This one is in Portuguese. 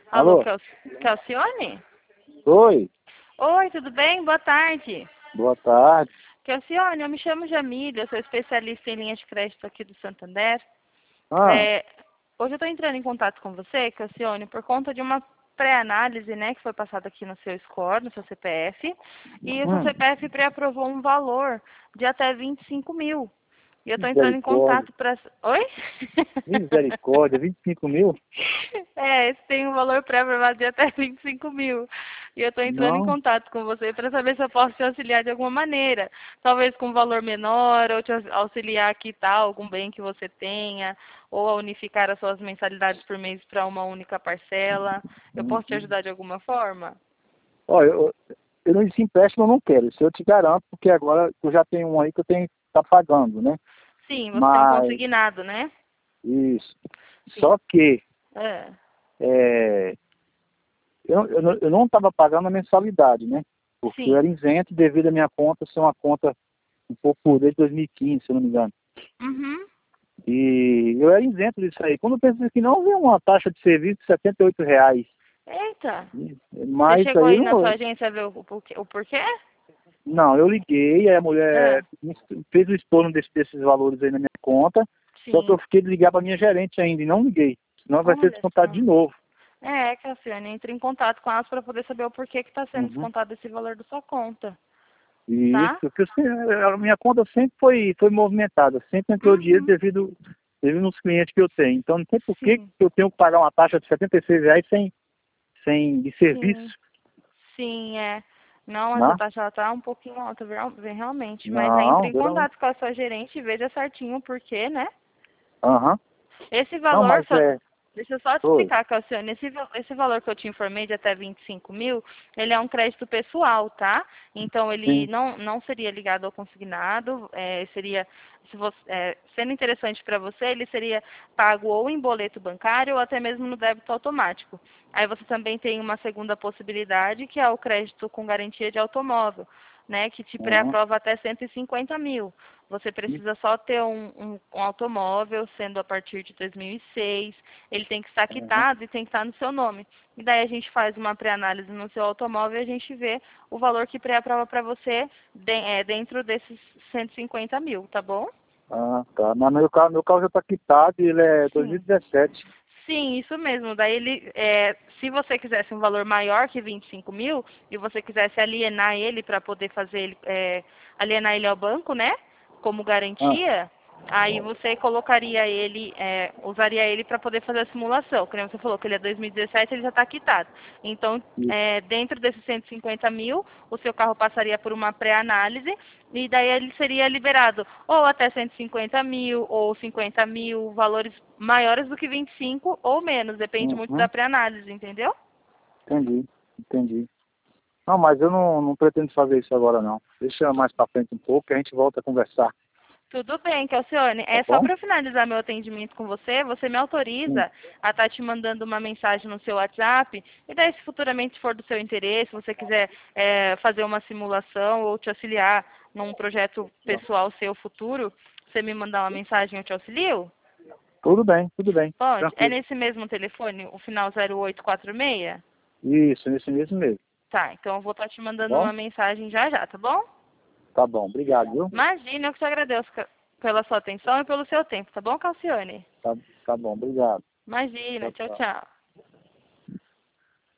Alô, Alô? Calcione? Oi, Oi, tudo bem? Boa tarde. boa tarde. Calcione, eu me chamo Jamília, eu sou especialista em linhas de crédito aqui do Santander. Ah, É, hoje eu estou entrando em contato com você, Calcione, por conta de uma pré-análise, né, que foi passada aqui no seu score, no seu CPF, e o seu hum, CPF pré-aprovou um valor de até 25 mil. E eu estou entrando em misericórdia, contato para... Oi? misericórdia, 25 mil? É, esse tem um valor pré-aprovado de até 25 mil. E eu estou entrando em Não, contato com você para saber se eu posso te auxiliar de alguma maneira. Talvez com um valor menor, ou te auxiliar a quitar algum bem que você tenha, ou a unificar as suas mensalidades por mês para uma única parcela. Eu posso te uhum. ajudar de alguma forma? Olha, eu não disse empréstimo, eu não quero, isso eu te garanto, porque agora eu já tenho um aí que eu tenho que estar pagando, né? Sim, você tem um Mas, consignado, né? isso, Sim. só que É. é, eu não estava pagando a mensalidade, né? Porque eu Sim. era isento devido à minha conta ser uma conta um pouco desde 2015, se eu não me engano. Uhum. E eu era isento disso aí. Quando eu pensei que não, veio uma taxa de serviço de R$ 78. Eita. Você Mas chegou aí aí na sua não, agência ver o porquê? não, eu liguei, aí a mulher É. fez o estorno desses valores aí na minha conta, só que eu Sim. fiquei de ligar para minha gerente ainda e não liguei. Senão vai ser Olha descontado só. de novo. Cassiane, entre em contato com elas para poder saber o porquê que está sendo Uhum. descontado esse valor da sua conta, E isso, tá? porque a minha conta sempre foi movimentada, sempre entrou dinheiro Uhum. devido nos clientes que eu tenho. Então não tem por que Sim, eu tenho que pagar uma taxa de R$ 76 sem de sim, serviço, sim, é. Não, essa né? taxa ela tá um pouquinho alta, realmente. Mas entre Não, em eu, contato com a sua gerente e veja certinho o porquê, né? aham. Esse Não, valor, mas é, deixa eu só te oi. explicar, Calciane, esse valor que eu te informei de até 25 mil, ele é um crédito pessoal, tá? Então, ele Sim. não seria ligado ao consignado, seria, se você, sendo interessante para você, ele seria pago ou em boleto bancário ou até mesmo no débito automático. Aí você também tem uma segunda possibilidade, que é o crédito com garantia de automóvel, né, que te Aham. pré-aprova até 150 mil. Você precisa só ter um automóvel, sendo a partir de 2006. Ele tem que estar Aham. quitado e tem que estar no seu nome. E daí a gente faz uma pré-análise no seu automóvel e a gente vê o valor que pré-aprova para você dentro desses 150 mil, tá bom? Ah, tá. Mas meu carro já está quitado e ele é Sim. 2017. Sim, isso mesmo. Daí se você quisesse um valor maior que 25 mil e você quisesse alienar ele para poder fazer alienar ele ao banco, né? Como Ah, garantia, aí você colocaria ele, usaria ele para poder fazer a simulação. Como você falou que ele é 2017, ele já está quitado. Então, isso. dentro desses 150 mil, o seu carro passaria por uma pré-análise e daí ele seria liberado ou até 150 mil ou 50 mil, valores maiores do que 25 ou menos, depende muito da Uhum. pré-análise, entendeu? Entendi, entendi. Não, mas eu não pretendo fazer isso agora não. Deixa mais para frente um pouco que a gente volta a conversar, Tudo bem, Calcione. tá É só bom? para finalizar meu atendimento com você, você me Sim. autoriza a estar te mandando uma mensagem no seu WhatsApp, e daí se futuramente for do seu interesse, você quiser fazer uma simulação ou te auxiliar num projeto pessoal seu futuro, você me mandar uma mensagem, eu te auxilio? Tudo bem, Pode? É tranquilo. nesse mesmo telefone, o final 0846? Isso, nesse mesmo, Tá, então eu vou estar te tá mandando bom? uma mensagem já já, tá bom? Tá bom, obrigado, viu? Imagina, eu que te agradeço pela sua atenção e pelo seu tempo, tá bom, Calcione? Tá bom, obrigado. Imagina, Tchau, tchau, tchau. tchau.